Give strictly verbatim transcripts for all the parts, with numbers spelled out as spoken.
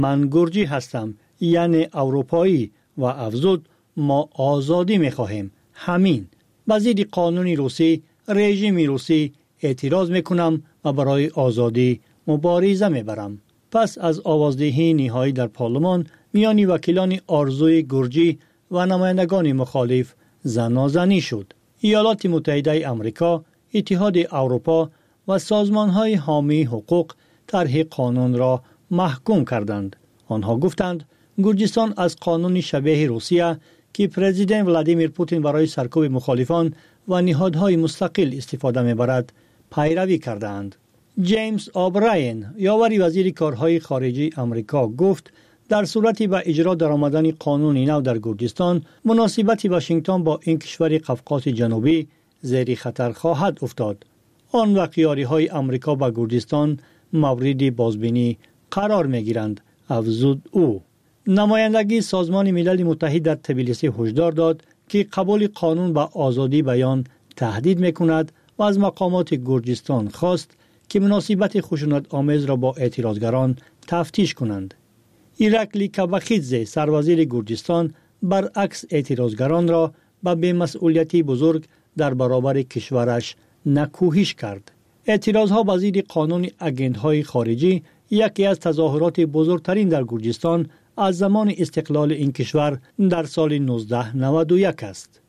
من گرجی هستم، یعنی اروپایی، و افزود ما آزادی میخواهیم. همین. به ضد قانون روسی، رژیم روسی اعتراض میکنم و برای آزادی مبارزه میبرم. پس از آوازدهی نهایی در پارلمان میان وکیلان آرزوی گرجی و نمایندگان مخالف زنازنی شد. ایالات متحده آمریکا، اتحاد اروپا و سازمان‌های حامی حقوق طرح قانون را محکوم کردند. آنها گفتند گرجستان از قانون شبیه روسیه که پرزیدنت ولادیمیر پوتین برای سرکوب مخالفان و نهادهای مستقل استفاده می‌برد پیروی کردند. جیمز آبراین، یاور وزیر کارهای خارجی آمریکا، گفت در صورتی به اجرا درآمدن قانون نو در گرجستان، مناسبت واشنگتن با این کشور قفقاز جنوبی زیر خطر خواهد افتاد. آن وقت یاری‌های آمریکا با گرجستان مورد بازبینی قرار می‌گیرند، افزود او. نمایندگی سازمان ملل متحد در تبلیسی هشدار داد که قبول قانون با آزادی بیان تهدید می‌کند و از مقامات گرجستان خواست که مناسبت خشونت آمیز را با اعتراضگران تفتیش کنند. ایرکلی کاباخیدزه، سروزیر گرجستان، برعکس اعتراضگران را به بی‌مسئولیتی بزرگ در برابر کشورش نکوهش کرد. اعتراضها به ضد قانون اگنت‌های خارجی یکی از تظاهرات بزرگترین در گرجستان از زمان استقلال این کشور در سال نوزده نود و یک است.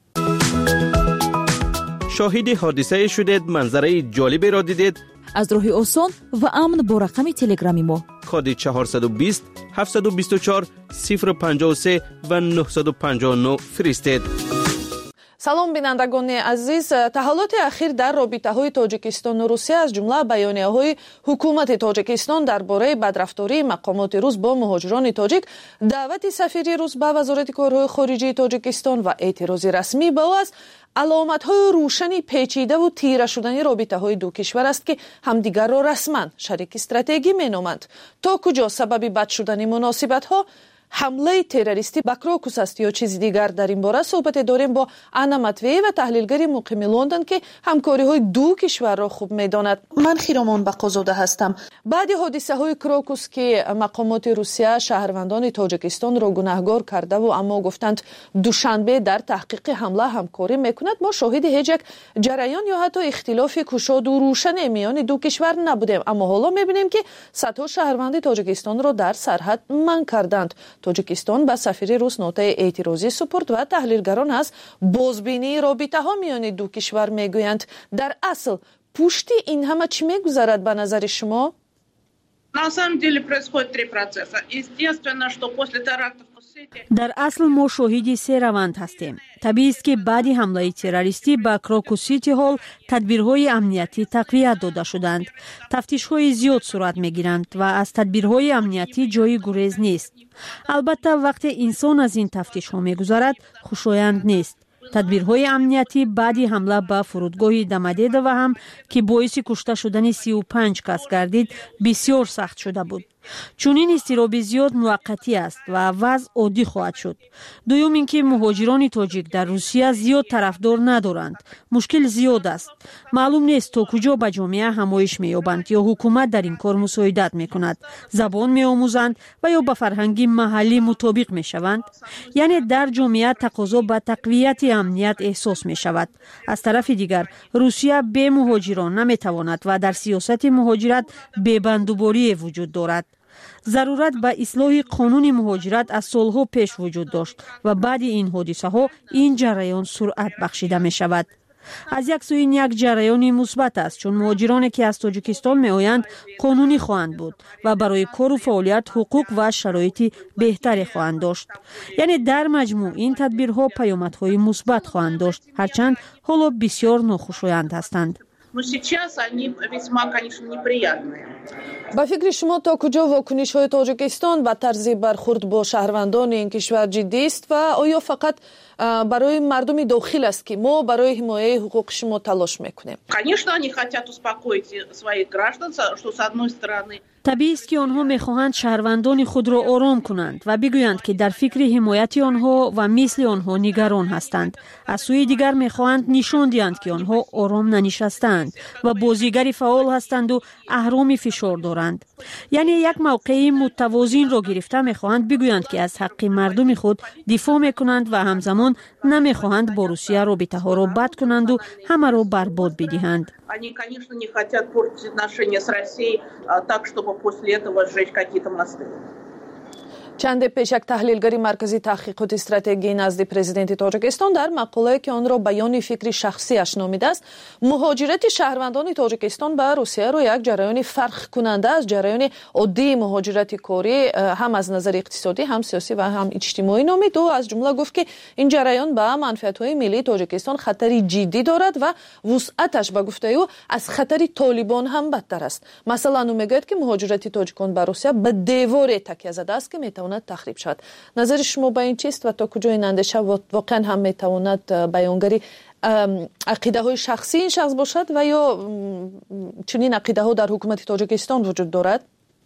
شاهد حادثه شدید، منظره جالبی را دیدید؟ از راه آسان و امن با رقم تلگرامی ما کد چهارصد و بیست هفتصد و بیست و چهار صفر پنجاه و سه و نهصد و پنجاه و نه فرستید. салом бинандагони азиз, таҳолоти ахир дар робитаҳои тоҷикистону русия аз ҷумла баёнияҳои ҳукумати тоҷикистон дар бораи бадрафтории мақомоти рус бо муҳоҷирони тоҷик, даъвати сафири рус ба вазорати корҳои хориҷии тоҷикистон ва эътирози расмӣ ба ӯ аст аломатҳои рӯшани печидаву тира шудани робитаҳои ду кишвар аст ки ҳамдигарро расман шарики стратегӣ меноманд. То куҷо сабаби бад шудани муносибатҳо ҳамлаи террористӣ ба Крокус аст ё чизи дигар? дар ин бора суҳбате дорем бо Анна Матвеева, таҳлилгари муқими Лондон, ки ҳамкориҳои ду кишварро хуб медонад. ман Хиромон Бақозода ҳастам. баъди ҳодисаҳои Крокус ки мақомоти Русия шаҳрвандони Тоҷикистонро гунаҳгор кардаву аммо гуфтанд душанбе дар таҳқиқи ҳамла ҳамкорӣ мекунад, мо шоҳиди ҳеҷ як ҷараён ё ҳатто ихтилофи кушоду рӯшане миёни ду кишвар набудем. аммо ҳоло мебинем ки садҳо шаҳрванди Тоҷикистонро дар сарҳад манъ карданд. Тоҷикистон ба сафири рус нотаи эътирозӣ супурд ва таҳлилгарон аз бозбинии робитаҳо миёни ду кишвар мегӯянд. дар асл пушти ин ҳама чӣ мегузарад ба назари шумо? На самом деле происходит три процесса. Естественно, что после терактов дар асл мо шоҳиди се раванд ҳастем. табиист ки баъди ҳамлаи террористӣ ба Крокус-Сити ҳол тадбирҳои амниятӣ тақвият дода шуданд. тафтишҳои зиёд сурат мегиранд ва аз тадбирҳои амниятӣ ҷои гурез нест. албатта вақте инсон аз ин тафтишҳо мегузарад, хушоянд нест. тадбирҳои амниятӣ баъди ҳамла ба фурудгоҳи Домодедово ҳам ки боиси кушта шудани си у панҷ кас гардид, бисёр сахт шуда буд. чунин изтироби зиёд муваққатӣ аст ва вазъ оддӣ хоҳад шуд. дуюм ин ки муҳоҷирони тоҷик дар Русия зиёд тарафдор надоранд. мушкил зиёд аст. маълум нест то куҷо ба ҷомеа ҳамоиш меёбанд ё ҳукумат дар ин кор мусоидат мекунад, забон меомӯзанд ва ё ба фарҳанги маҳаллӣ мутобиқ мешаванд. яъне дар ҷомеа тақозо ба тақвияти амният эҳсос мешавад. аз тарафи дигар Русия бе муҳоҷирон наметавонад ва дар сиёсати муҳоҷират бебандуборие вуҷуд дорад. зарурат ба ислоҳи қонуни муҳоҷират аз солҳо пеш вуҷуд дошт ва баъди ин ҳодисаҳо ин ҷараён суръат бахшида мешавад. аз як сӯи ин як ҷараёни мусбат аст, чун муҳоҷироне ки аз Тоҷикистон меоянд қонунӣ хоҳанд буд ва барои кору фаъолият ҳуқуқ ва шароити беҳтаре хоҳанд дошт. яъне дар маҷмӯъ ин тадбирҳо паёмадҳои мусбат хоҳанд дошт, ҳарчанд ҳоло бисёр нохушоянд ҳастанд. Но сейчас они весьма, конечно, неприятные. ба фикри шумо то куҷо вокунишҳои Тоҷикистон ба тарзи бархурд бо шаҳрвандони ин кишвар ҷиддист ва оё фақат барои мардуми дохил аст ки мо барои ҳимояи ҳуқуқи шумо талош мекунем? Конечно, они хотят успокоить своих граждан, что с одной стороны طبیعی است که آنها می‌خواهند شهروندان خود را آرام کنند و بگویند که در فکر حمایت آنها و مثل آنها نگران هستند. از سوی دیگر می‌خواهند نشان دهند که آنها آرام ننشستند و بازیگر فعال هستند و اهرام فشار دارند. یعنی یک موقع متوازن را گرفته می‌خواهند بگویند که از حق مردم خود دفاع می‌کنند و همزمان نمی‌خواهند با روسیه رابطه‌ها را بد کنند و همه را برباد بدهند. Они, конечно, не хотят портить отношения с Россией так, чтобы после этого сжечь какие-то мосты. چند پیش یک تحلیلگری مرکزی تحقیقات استراتژی نزد پرزیدنت تاجیکستان در مقاله که آن را بیان فکری شخصیش نامیده است، مهاجرت شهروندان تاجیکستان به روسیه را یک جریان فرق کننده از جریان عادی مهاجرت کاری هم از نظر اقتصادی هم سیاسی و هم اجتماعی نامید و از جمله گفت که این جریان به منفعت‌های ملی تاجیکستان خطری جدی دارد و وسعتش به گفته او از خطر طالبان هم بدتر است. مثلا او میگوید که مهاجرت تاجیکان به روسیه به دیوار تکیه زده است که میتواند تخریب شد. نظر شما به این چیست و تا کجا این اندیشه واقعا هم میتواند بیانگری عقیده های شخصی این شخص باشد و یا چنین عقیده ها در حکومت تاجیکستان وجود دارد؟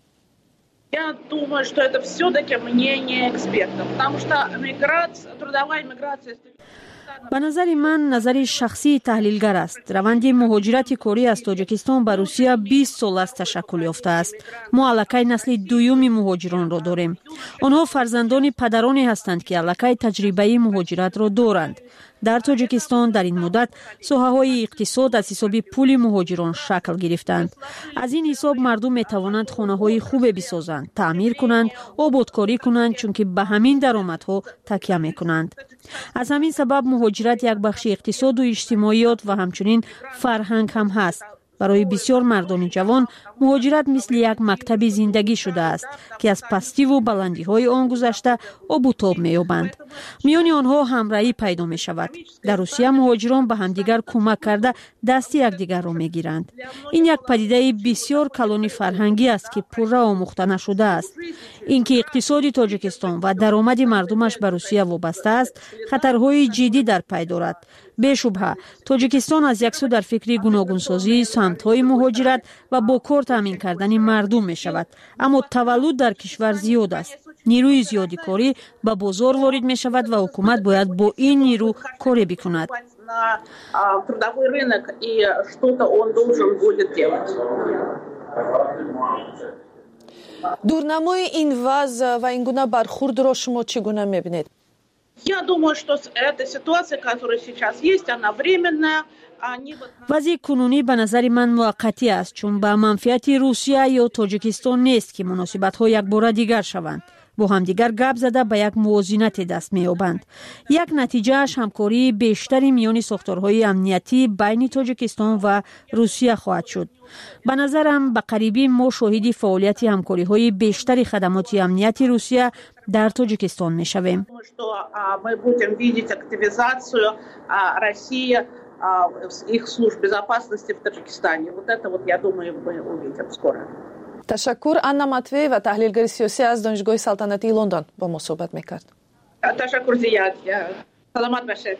Я думаю, что это все-таки мнение экспертов, потому что миграция, трудовая миграция... به نظر من نظر شخصی تحلیلگر است. روند مهاجرت کاری از تاجیکستان به روسیه بیست سال است تشکل یافته است. ما الکی نسل دوم مهاجران را داریم. آنها فرزندان پدرانی هستند که الکی تجربه مهاجرت را دارند. در تاجیکستان در این مدت ساحه‌های اقتصاد از حساب پول مهاجران شکل گرفتند. از این حساب مردم می توانند خانه‌های خوب بسازند، تعمیر کنند، آبادکاری کنند چون که به همین درآمدها تکیه می کنند. از همین سبب مهاجرت یک بخش اقتصاد و اجتماعیات و همچنین فرهنگ هم هست. برای بسیار مردم جوان مهاجرت مثل یک مکتب زندگی شده است که از پستی و بلندی های آن گذشته آب و تاب می یابند. میان آنها همراهی پیدا می شود. در روسیه مهاجران به همدیگر کمک کرده دست یکدیگر را می گیرند. این یک پدیده بسیار کلان فرهنگی است که پررو آموخته نشده است. اینکه اقتصاد تاجیکستان و درآمد مردمش به روسیه وابسته است خطرهای جدی در پی دارد. بی‌شبهه تاجیکستان از یک سو در فکر گوناگونسازی سمت‌های مهاجرت و با کار تامین کردن مردم می شود، اما تولد در کشور زیاد است. نیروی زیادی کاری به بازار وارد می شود و حکومت باید با این نیرو کاری بکند. دورنمای این وضع و این گونه برخورد را شما چگونه می‌بینید؟ Я думаю, что эта ситуация, которая сейчас есть, она временная. وضع کنونی به نظر من موقتی است چون به منفعت روسیه یا تاجیکستان نیست که مناسبت‌ها یک بار دیگر شوند. با همدیگر گپ زده به یک موازنت دست می‌یابند. یک نتیجهش همکاری بیشتری میان ساختارهای امنیتی بین تاجیکستان و روسیه خواهد شد. به نظرم به قریبی ما شاهد فعالیت همکاری‌های بیشتری خدمات امنیتی روسیه در تاجیکستان می‌شویم. их служб безопасности в Таджикистане. Вот это вот, я думаю, мы увидим скоро. تشکر. انا مطوی و تحلیلگر سیاسی از دانشگاه سلطنتی لندن با ما صحبت میکرد. تشکر زیاد. سلامت باشید.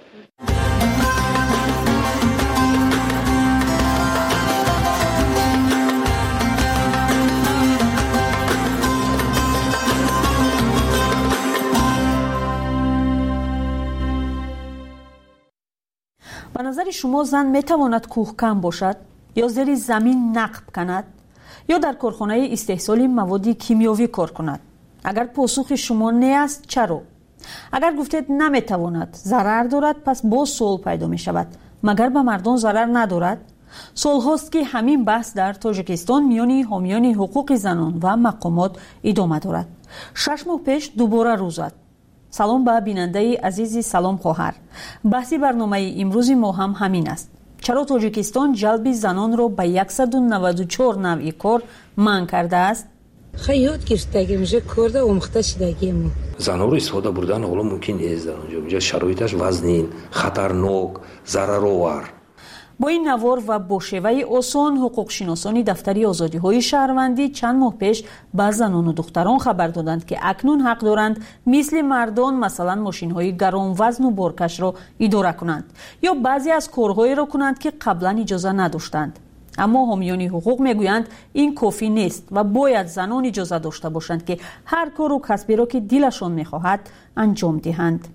به نظر شما زن میتواند کوهکن باشد یا زیر زمین نقب کند یا در کارخانه استحصال مواد کیمیاوی کار کند؟ اگر پاسخ شما نه است چرا؟ اگر گفتید نمیتواند، ضرر دارد، پس باز سوال پیدا می شود مگر به مردم ضرر ندارد؟ سال هاست که همین بحث در تاجیکستان میان حامیان حقوق زنان و مقامات ادامه دارد. شش ماه پیش دوباره روز زد. سلام به بیننده عزیز سلام خواهر. بحثی برنامه امروز ما هم همین است. چرا تاجیکستان جلب زنان را به صد و نود و چهار نوع کار منع کرده است؟ خیلی گرفتگی میشه کرده اومخته شدگی مو. زنها رو استفاده بردن حالا ممکن نیست در اونجا. اونجا شرایطش وزنین، خطرناک، ضررآور. با این نوار و با شیوه آسان حقوق شناسان دفتری آزادی های شهروندی چند ماه پیش به زنان و دختران خبر دادند که اکنون حق دارند مثل مردان مثلا ماشین های گران وزن و بارکش را اداره کنند یا بعضی از کارهایی را کنند که قبلا اجازه نداشتند. اما حامیان حقوق میگویند این کافی نیست و باید زنان اجازه داشته باشند که هر کار و کسبی را که دلشان میخواهد انجام دهند.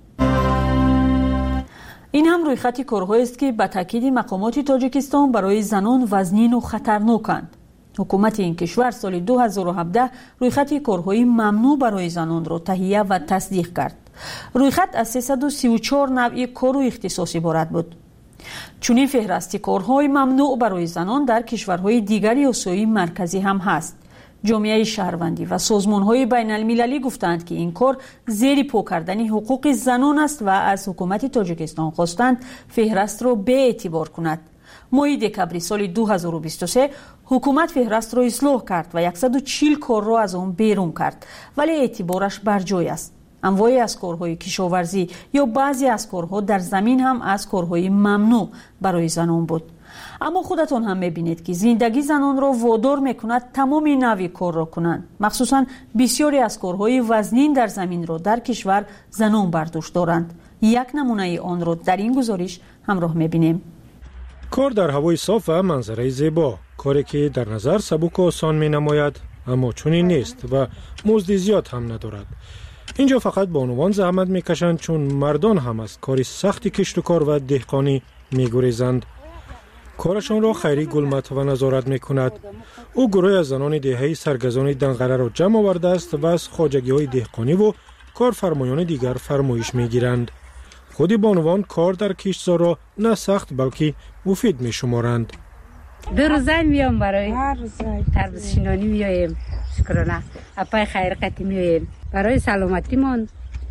این هم رویخط کارهایی است که به تاکید مقامات تاجیکستان برای زنان وزنین و خطرناکند. حکومت این کشور سال دو هزار و هفده رویخط کارهای ممنوع برای زنان را تهیه و تصدیق کرد. رویخط از سیصد و سی و چهار نوع کار و اختصاص عبارت بود. چنین فهرست کارهای ممنوع برای زنان در کشورهای دیگری آسیای مرکزی هم هست. جامعه شهروندی و سازمان‌های بین‌المللی گفتند که این کار زیر پا کردن حقوق زنان است و از حکومت تاجیکستان خواستند فهرست را به اعتبار کند. ماه دکبر سال دو هزار و بیست و سه حکومت فهرست را اصلاح کرد و صد و چهل کار را از آن بیرون کرد، ولی اعتبارش بر جای است. انواعی از کارهای کشاورزی یا بعضی از کارها در زمین هم از کارهای ممنوع برای زنان بود. اما خودتون هم میبینید که زندگی زنان را وادار میکند تمام نوع کار را کنند. مخصوصا بسیاری از کارهای وزنین در زمین را در کشور زنان برداشت دارند. یک نمونه آن را در این گزارش همراه میبینیم. کار در هوای صاف و منظره زیبا، کاری که در نظر سبک و آسان می نماید اما چنین نیست و مزد زیاد هم ندارد. اینجا فقط بانوان زحمت میکشند چون مردان هم از کاری سختی کشت و کار و دهقانی میگریزند. کارشان را خیری گلمت و نظارت میکند. او گروه از زنان دهه‌ای سرگزان دنقره را جمع آورده است و از خواجگی های دهقانی و کارفرمایان دیگر فرمایش میگیرند. خودی بانوان کار در کشتزار را نه سخت بلکه مفید می شمارند. دو روزه میام برای تربیت شینانی میایم، شکرانه اپای خیر قطعی میایم برای سلامتی من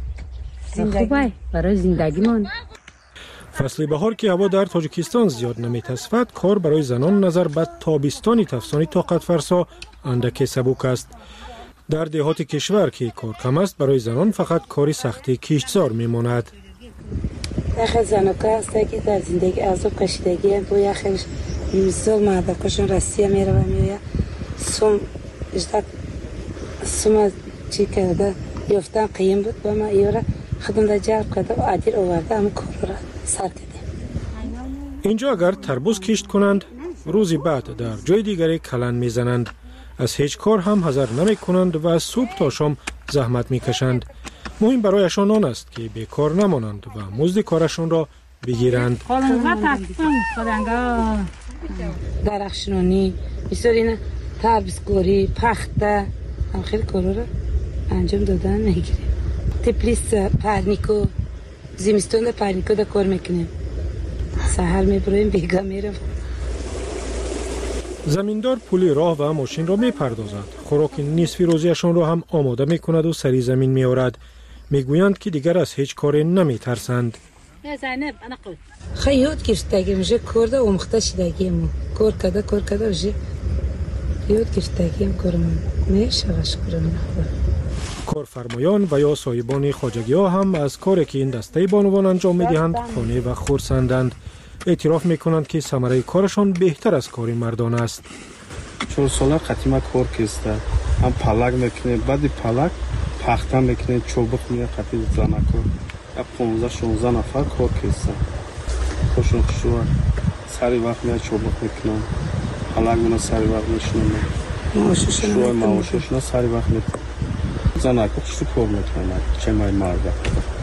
خوبه، برای زندگی من. فصل بهار که هوا در تاجیکستان زیاد نمیتصفد، کار برای زنان نظر به تابستانی تفسانی طاقت فرسا اندک سبک است. در دهات کشور که کار کم است، برای زنان فقط کاری سختی کشتزار میماند. یخ زنوکا است که در زندگی عذاب کشیدگی هم با یخش میسال مردکاشون رسیه میره و میویا سوم اجداد سوم چی کرده یافتن قیم بود با ما ایورا خدم در جرب کرده و عدیر آورده هم کار را سر کردیم. اینجا اگر تربوز کشت کنند روزی بعد در جای دیگری کلن میزنند. از هیچ کار هم حذر نمی کنند و از صبح تا شام زحمت میکشند. مهم برایشان آن است که بیکار نمانند و مزد کارشان را بگیرند. درخشانی بسیار اینه تربیزگاری پخته هم خیلی کارا را انجام دادن میگیریم. تپلیس پرنیکو زمستون در پرنیکو در کار میکنیم. سحر میبرویم بیگا میرم. زمیندار پولی راه و ماشین را میپردازد. خوراک نصف روزیشان را هم آماده میکند و سری زمین میآورد. میگویند که دیگر از هیچ کاری نمیترسند. خیلی یاد گرفتگی میشه کرده و مخته شدگیم کار کده کار کده میشه یاد گرفتگیم کارم میشه شکرم. کارفرمایان و یا صاحبان خواجگی ها هم از کاری که این دسته بانوان انجام میدهند خانه و خرسندند. اعتراف میکنند که ثمره کارشان بهتر از کار مردان است. چون سالا قدیما کار کسته هم پلک میکنه بعد پلک پخته میکنه چوبک میگه قطعی زنکو یا پونزده شونزده نفر کار کسته خوشون خوشون سری وقت میگه چوبک میکنن پلک میگه سری وقت میشنن شوی معاششون سری وقت میکنن زنکو خوشون کار میکنن چه مای مرده.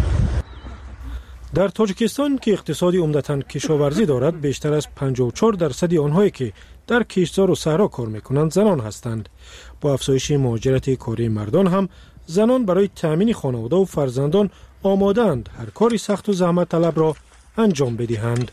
در تاجیکستان که اقتصادی عمدتاً کشاورزی دارد، بیشتر از پنجاه و چهار درصد آنهایی که در کشتزار و صحرا کار میکنند زنان هستند. با افزایش مهاجرت کاری مردان هم زنان برای تأمین خانواده و فرزندان آماده‌اند هر کاری سخت و زحمت طلب را انجام بدهند.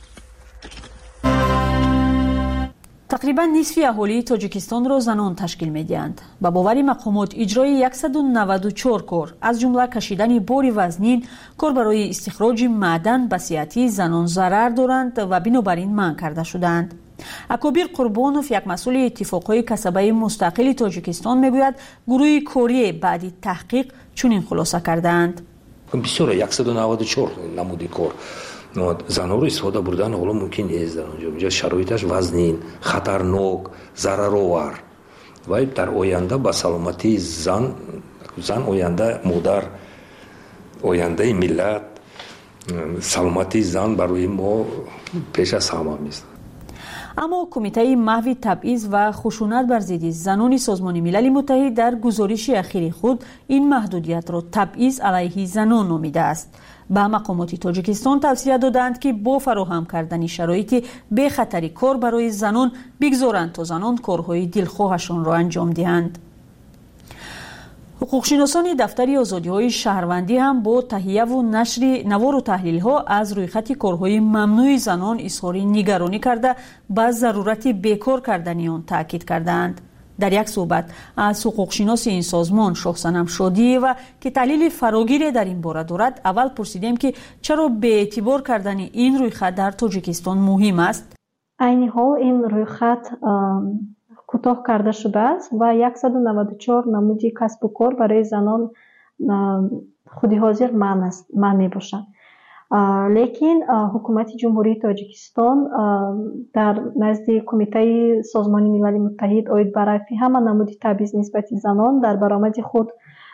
تقریبا نصف اهالی تاجیکستان را زنان تشکیل می‌دهند. با باور مقامات اجرای صد و نود و چهار کار از جمله کشیدن بار وزنین، کار برای استخراج معدن به صحت زنان ضرر دارند و بنابراین منع کرده شدند. اکابر قربانوف یک مسئول اتفاقهای کسبه مستقل تاجیکستان میگوید گروه کاری بعد تحقیق چنین خلاصه کردند. بسیار صد و نود و چهار نمودی کار زنها رو استفاده بردن حالا ممکن نیست. در اونجا شرایطش وزنین، خطرناک، ضررآور و در آینده با سلامتی زن زن آینده مادر آینده ملت سلامتی زن برای ما پیش از همه است. اما کمیته محو تبعیض و خشونت بر ضد زنان سازمان ملل متحد در گزارش اخیر خود این محدودیت را تبعیض علیه زنان نامیده است. به مقامات تاجیکستان توصیه دادند که با فراهم کردن شرایط به خطر کار برای زنان بگذارند تا زنان کارهای دلخواهشان را انجام دهند. حقوقشناسان دفتر آزادی‌های شهروندی هم با تهیه و نشر نوار و تحلیل‌ها از رویخط کارهای ممنوع زنان اظهار نگرانی کرده به ضرورت بیکار کردن آن تاکید کردند. در یک صحبت از حقوقشناس این سازمان شاه صنم شادی و که تحلیل فراگیر در این باره دارد، اول پرسیدیم که چرا به اعتبار کردن این رویخط در تاجیکستان مهم است. عین حال این رویخط کوتاه کرده شده است و صد و نود و چهار نمودی کسب و کار برای زنان خودی حاضر من است من می باشند. لیکن حکومت جمهوری تاجیکستان در نزد کمیته سازمان ملل متحد اوید برای همه نمودی تبعیض نسبت زنان در برآمد خود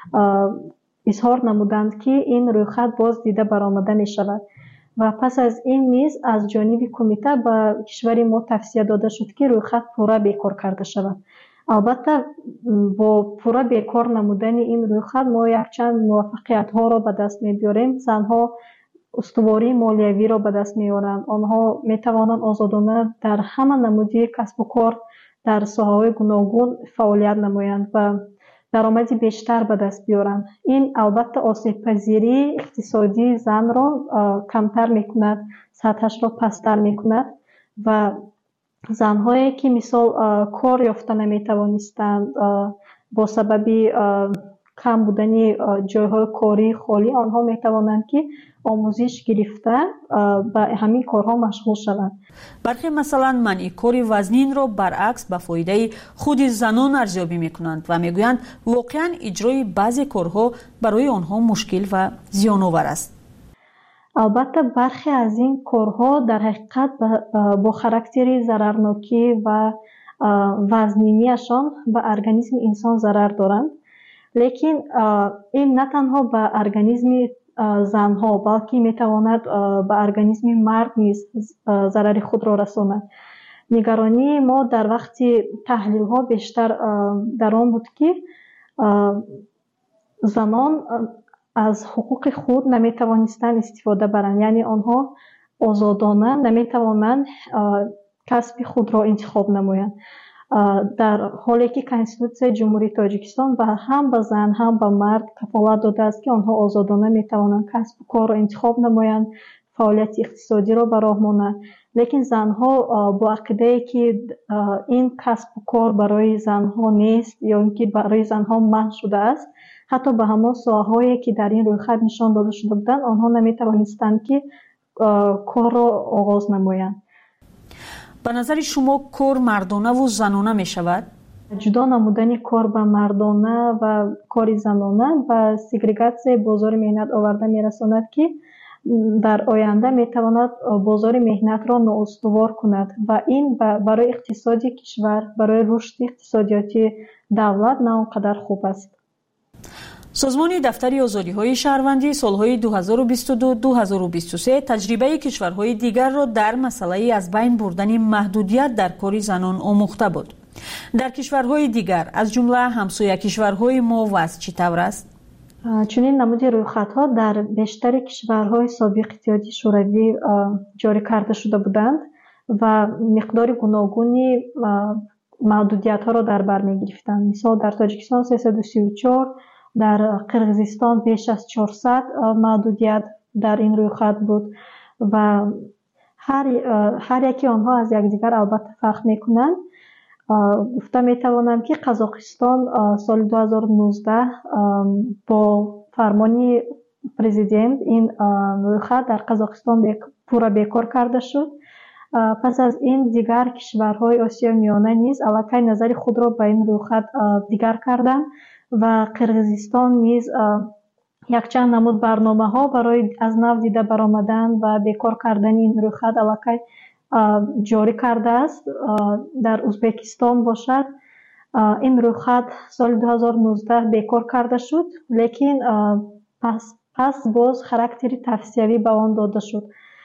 اظهار نمودند که این رویخط باز دیده برآمده می شود و پس از این نیز از جانب کمیته به کشور ما توصیه داده شد که رویخط پورا بیکار کرده شود. البته با پورا بیکار نمودن این رویخط ما یک چند موفقیت ها را به دست می بیاریم. زنها استواری مالیوی را به دست می آورند. آنها می توانند آزادانه در همه نمودی کسب و کار در ساحه‌های گوناگون فعالیت نمایند و درآمدی بیشتر به دست بیارند. این البته آسیب پذیری اقتصادی زن را کمتر میکند، سطحش را پستر میکند و زنهایی که مثال کار یافته نمیتوانستند با سبب کم بودن جایهای کاری خالی، آنها میتوانند که آموزش گرفته به همین کارها مشغول شوند. برخی مثلا منع کار وزنین را برعکس به فایده خود زنان ارزیابی میکنند و میگویند واقعا اجرای بعضی کارها برای آنها مشکل و زیان‌آور است. البته برخی از این کارها در حقیقت با خاراکتر ضررناکی و وزنینیشان به ارگانیسم انسان ضرر دارند. لیکن این نه تنها به ارگانیسم زنها بلکه میتواند به ارگانیسم مرد نیز ضرر خود را رساند. نگرانی ما در وقت تحلیل ها بیشتر در آن بود که زنان از حقوق خود نمیتوانستند استفاده برند، یعنی آنها آزادانه نمیتوانند کسب خود را انتخاب نمایند، در حالی که کنستیتوسیون جمهوری تاجیکستان به هم به زن هم به مرد کفالت داده است که آنها آزادانه میتوانند کسب و کار را انتخاب نمایند، فعالیت اقتصادی را به راه مانند. لیکن زنها با عقیده که این کسب و کار برای زنها نیست یا اینکه برای زنها منع شده است، حتی به همان ساحه‌هایی که در این رویخط نشان داده شده بودند آنها نمیتوانستند که کار را آغاز نمایند. به نظر شما کار مردانه و زنانه می شود؟ جدا نمودن کار به مردانه و کار زنانه و سگریگاسیون بازار مهنت آورده می رساند که در آینده می تواند بازار مهنت را نااستوار کند و این برای اقتصادی کشور، برای رشد اقتصادیاتی دولت نه آنقدر خوب است. سازمان دفتر آزادی‌های شهروندی سالهای دو هزار و بیست و دو تا دو هزار و بیست و سه تجربه کشورهای دیگر را در مسئله از بین بردن محدودیت در کار زنان آموخته بود. در کشورهای دیگر از جمله همسایه کشورهای ما وضع چطور است؟ چنین نمود رویخط‌ها در بیشتر کشورهای سابق اتحادیه شوروی جاری کرده شده بودند و مقدار گوناگونی محدودیت‌ها را در بر می‌گرفتند. مثال در تاجیکستان سیصد و سی و چهار، در قرقیزستان بیش از چهارصد محدودیت در این رویخط بود و هر هر یکی آنها از یکدیگر البته فرق میکنند. گفته میتوانم که قزاقستان سال دو هزار و نوزده با فرمان پرزیدنت این رویخط در قزاقستان پورا بیکار کرده شد. پس از این دیگر کشورهای آسیا میانه نیز الکی نظر خود را به این رویخط دیگر کردند و قرقیزستان نیز یک چند نمود برنامه ها برای از نو دیده برآمدن و بیکار کردن این رویخط الکی جاری کرده است. در ازبکستان باشد این رویخط سال دو هزار و نوزده بیکار کرده شد، لیکن پس پس باز خاراکتری توصیوی به آن داده شد.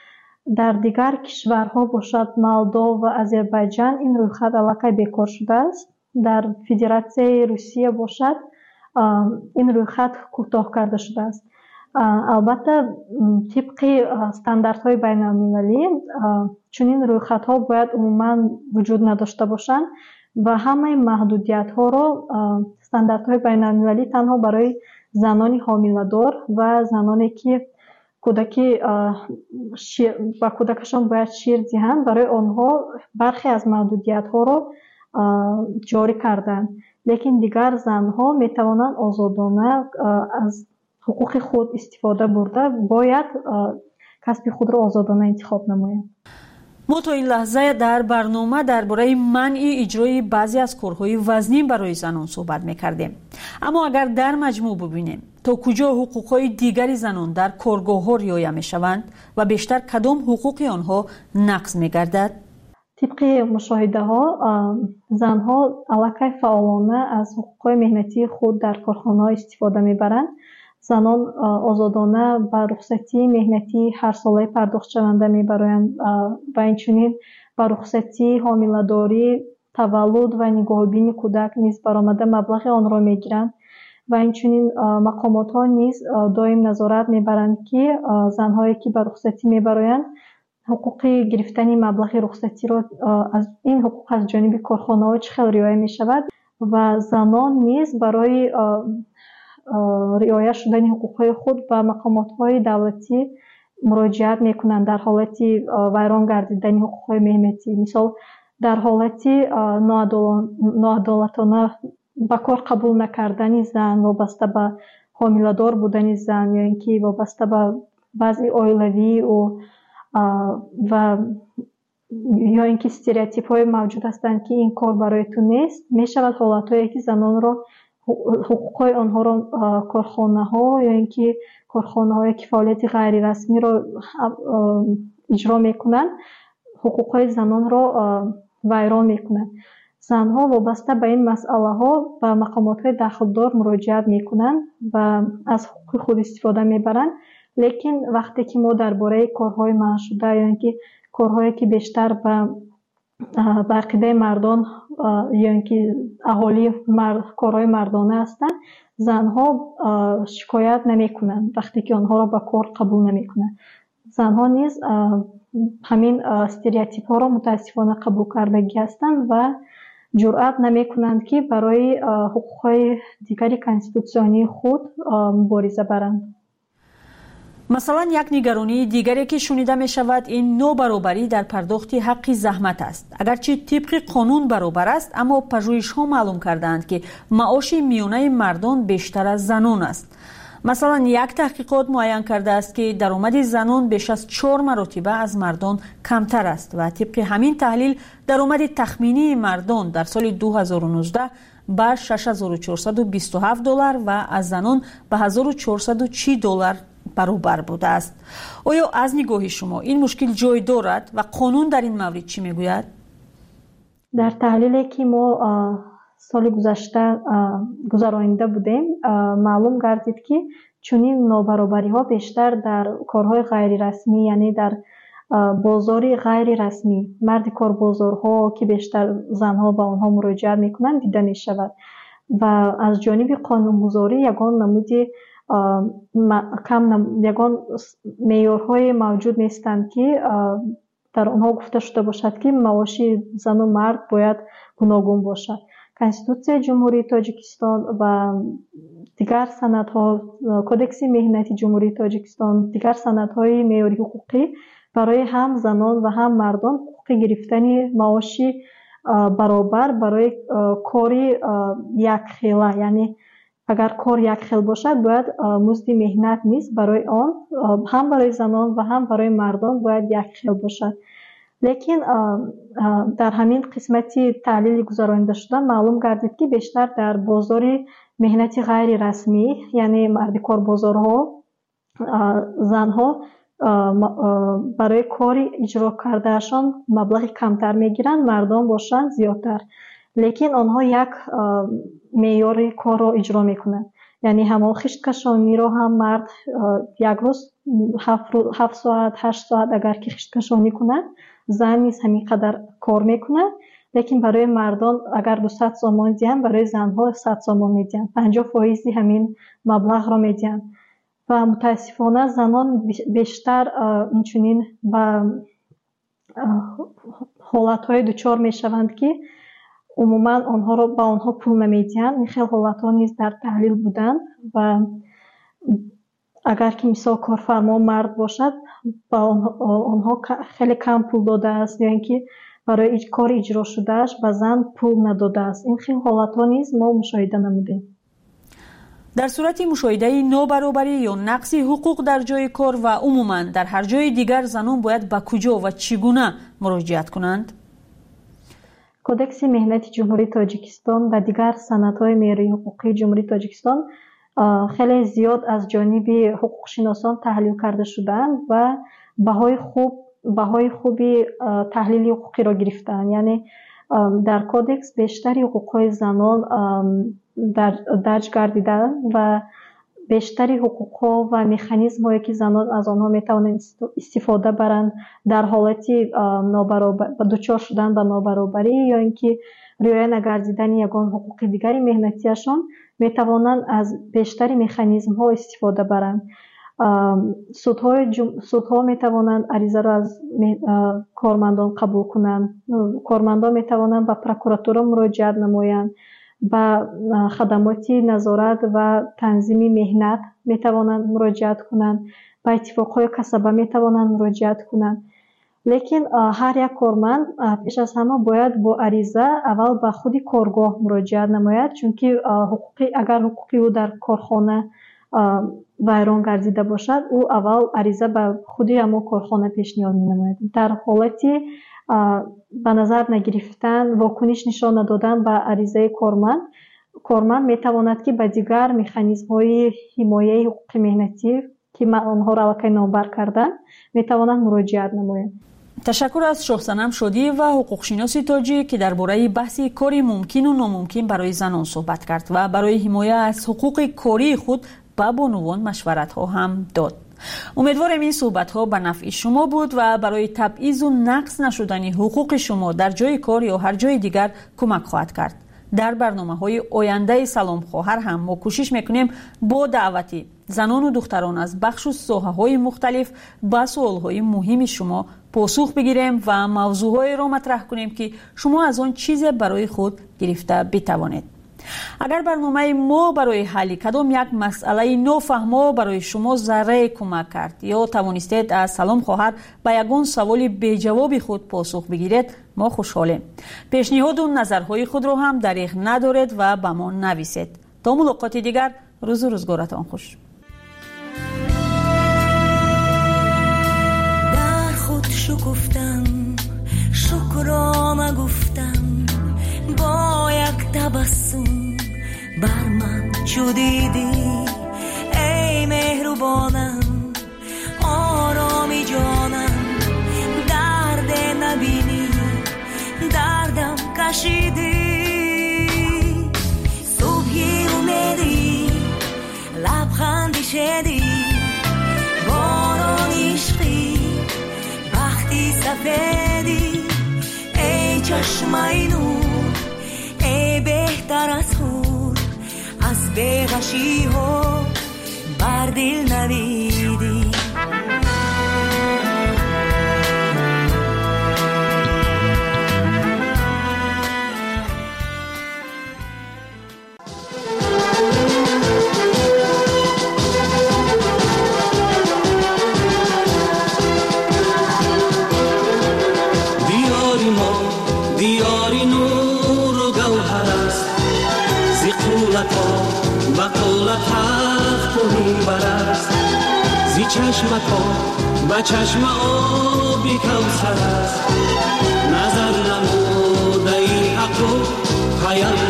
дар дигар кишварҳо бошад Молдова ва Озарбойҷан ин рӯйхат аллакай бекор шудааст. Дар Федератсияи Русия бошад ин рӯйхат кӯтоҳ карда шудааст. Албатта тибқи стандартҳои байналмилалӣ чунин рӯйхатҳо бояд умуман вуҷуд надошта бошанд ва ҳамаи маҳдудиятҳоро стандартҳои байналмилалӣ танҳо барои занони ҳомиладор ва заноне ки кӯдаки ба кӯдакашон бояд шир диҳанд, барои онҳо бархе аз маҳдудиятҳоро ҷорӣ карданд. лекин дигар занҳо метавонанд озодона аз ҳуқуқи худ истифода бурда бояд касби худро озодона интихоб намоянд. мо то ин лаҳза дар барнома дар бораи манъи иҷрои баъзе аз корҳои вазнин барои занон суҳбат мекардем. аммо агар дар маҷмӯъ бубинем то куҷо ҳуқуқҳои дигари занон дар коргоҳҳо риоя мешаванд ва бештар кадом ҳуқуқи онҳо нақз мегардад? тибқи мушоҳидаҳо занҳо аллакай фаъолона аз ҳуқуқҳои меҳнатии худ дар корхонаҳо истифода мебаранд. занон озодона ба рухсатии меҳнатии ҳарсолаи пардохтшаванда мебароянд ва инчунин ба рухсатии ҳомиладорӣ, таваллуд ва нигоҳубини кӯдак низ баромада маблағи онро мегиранд ва инчунин мақомотҳо низ доим назорат мебаранд ки занҳое ки ба рухсатӣ мебароянд ҳуқуқи гирифтани маблағи рухсатиро аз ин ҳуқуқ аз ҷониби корхонаҳо чӣ хел риоя мешавад ва занон низ барои риоя шудани ҳуқуқҳои худ ба мақомотҳои давлатӣ муроҷиат мекунанд дар ҳолати вайрон гардидани ҳуқуқҳои меҳнатӣ. мисол дар ҳолати ноадолатона ба кор қабул накардани зан вобаста ба ҳомиладор будани зан ё ин ки вобаста ба вазъи оилавии ӯ ва ё ин ки стереотипҳое мавҷуд ҳастанд ки ин кор барои ту нест, мешавад ҳолатҳое ки занонро ҳуқуқҳои онҳоро корхонаҳо ё ин ки корхонаҳое ки фаъолияти ғайрирасмиро иҷро мекунанд ҳуқуқҳои занонро вайрон мекунанд. занҳо вобаста ба ин масъалаҳо ба мақомотҳои дахлдор муроҷиат мекунанд ва аз ҳуқуқи худ истифода мебаранд. лекин вақте ки мо дар бораи корҳои манъшуда ё ин ки корҳое ки бештар ба ба ақидаи мардон ё ин ки аҳолии корҳои мардона ҳастанд, занҳо шикоят намекунанд вақте ки онҳоро ба кор қабул намекунанд. занҳо низ ҳамин стереотипҳоро мутаассифона қабул кардагӣ ҳастанд ва ҷуръат намекунанд ки барои ҳуқуқҳои дигари конститутсионии худ мубориза баранд. масалан, як нигаронии дигаре ки шунида мешавад ин нобаробарӣ дар пардохти ҳаққи заҳмат аст. агарчи тибқи қонун баробар аст, аммо пажӯҳишҳо маълум кардаанд ки маоши миёнаи мардон бештар аз занон аст. масалан, як таҳқиқот муайян кардааст ки даромади занон беш аз чор маротиба аз мардон камтар аст ва тибқи ҳамин таҳлил даромади тахминии мардон дар соли ду ҳазору нуздаҳ ба шаш ҳазору чорсаду бисту ҳафт доллар ва аз занон ба ҳазору чорсаду чил доллар баробар будааст. оё аз нигоҳи шумо ин мушкил ҷой дорад ва қонун дар ин маврид чӣ мегӯяд? дар таҳлиле ки мо соли гузашта гузаронида будем, маълум гардид ки чунин нобаробариҳо бештар дар корҳои ғайрирасмӣ, яъне дар бозори ғайрирасмӣ, марди корбозорҳо ки бештар занҳо ба онҳо муроҷиат мекунанд дида мешавад ва аз ҷониби қонунгузорӣ ягон намуди кам ягон меъёрҳое мавҷуд нестанд ки дар онҳо гуфта шуда бошад ки маоши зану мард бояд гуногун бошад. конститутсияи ҷумҳурии Тоҷикистон ва дигар санадҳо, кодекси меҳнати ҷумҳурии Тоҷикистон, дигар санадҳои меъёри ҳуқуқӣ барои ҳам занон ва ҳам мардон ҳуқуқи гирифтани маоши баробар барои кори якхела, яъне агар кор якхел бошад, бояд музди меҳнат низ барои он ҳам барои занон ва ҳам барои мардон бояд якхел бошад. лекин дар ҳамин қисмати таҳлили гузаронида шуда маълум гардид ки бештар дар бозори меҳнати ғайрирасмӣ, яъне марди корбозорҳо, занҳо барои кори иҷро кардаашон маблағи камтар мегиранд, мардон бошанд зиёдтар. лекин онҳо як меъёри корро иҷро мекунанд. یعنی همون خشت کشانی رو هم مرد یک روز هفت ساعت هشت ساعت اگر که خشت کشانی کنه، زن نیز همین قدر کار میکنه. لیکن برای مردان اگر دویست سوم میدن، برای زنها صد سوم میدن، پنجاه فیصد همین مبلغ رو میدن. و متاسفانه زنان بیشتر اینچنین با حالتهای دچار میشوند که عموما آنها رو با آنها پول نمیدن. این خیلی حالتها نیز در تحلیل بودن و اگر که مثال کارفرما مرد باشد با آنها خیلی کم پول داده است، یا اینکه برای کار اجرا شدهش به زن پول نداده است. این خیلی حالتها نیز ما مشاهده نمودیم. در صورت مشاهده نابرابری یا نقص حقوق در جای کار و عموما در هر جای دیگر، زنان باید به کجا و چگونه مراجعت کنند؟ کودکس مهنتی جمهوری تاجیکستان و دیگر سندهای معیاری حقوقی جمهوری تاجیکستان خیلی زیاد از جانب حقوق شناسان تحلیل کرده شدند و بهای خوب بهای خوبی تحلیل حقوقی را گرفتند. یعنی در کودکس بیشتری حقوقهای زنان در درج گردیده و بیشتری حقوقها و مکانیزم هایی که زنان از آنها میتوانند استفاده برند در حالتی نابرابر دچار شدن به نابرابری یا اینکه رعایت نگردیدن یگان حقوق دیگری مهنتیشان، میتوانند از بیشتری مکانیزم ها استفاده برند. سودهای جم... سودها میتوانند عریضه را از کارمندان قبول کنند. کارمندان میتوانند به پروکراتور مراجعت نمایند. با خدمات نظارت و تنظیم مهنت میتوانند مراجعت کنند. با اتفاقهای کسبه میتوانند مراجعت کنند. لیکن هر یک کارمند پیش از همه باید با عریضه اول به خود کارگاه مراجعت نماید، چون که حقوقی اگر حقوقی او در کارخانه ویران گردیده باشد، او اول عریضه به خود همون کارخانه پیشنهاد می نماید. در حالتی به نظر نگرفتن، واکنش نشان ندادن به عریضه کارمند، کارمند می تواند که به دیگر مکانیزم های حمایه حقوق مهنتی که من آنها را واقعا نامبر کردن می تواند مراجعت نماید. تشکر از شاه صنم شادی و حقوق شناسی تاجی که درباره بحث کاری ممکن و ناممکن برای زنان صحبت کرد و برای حمایت از حقوق کاری خود با بانوان مشورت ها هم داد. امیدوارم این صحبت ها به نفع شما بود و برای تبعیض و نقص نشدن حقوق شما در جای کار یا هر جای دیگر کمک خواهد کرد. در برنامه های آینده سلام خواهر هم ما کوشش میکنیم با دعوتی زنان و دختران از بخش و ساحه های مختلف با سوال های مهم شما پاسخ بگیریم و موضوع های را مطرح کنیم که شما از آن چیز برای خود گرفته بتوانید. اگر برنامه ما برای حل کدام یک مسئله نافهمه برای شما ذره کمک کرد یا توانستید از سلام خواهر به یگان سوال بی جواب خود پاسخ بگیرید، ما خوشحالیم. پیشنهاد و نظرهای خود را هم دریغ ندارید و به ما نویسید. تا ملاقات دیگر، روز و روزگارتان خوش. در خود شکفتم، شکرانه گفتم، با یک تبسم بر من چو دیدی ای مهربانم، آرامی جانم، درد نبینی دردم کشیدی، صبحی امیدی لبخندی شدی، باران عشقی بختی سفیدی، ای چشمای نور، ای بهتر از خود، از بیغشی ها بر دل نویدی. دیاری ما دیاری نور و گوهر است، زی قولت ها و قولت حق و میبر است، زی چشمت ها و چشم آبی کوثر است، نظر نموده ای حق و خیال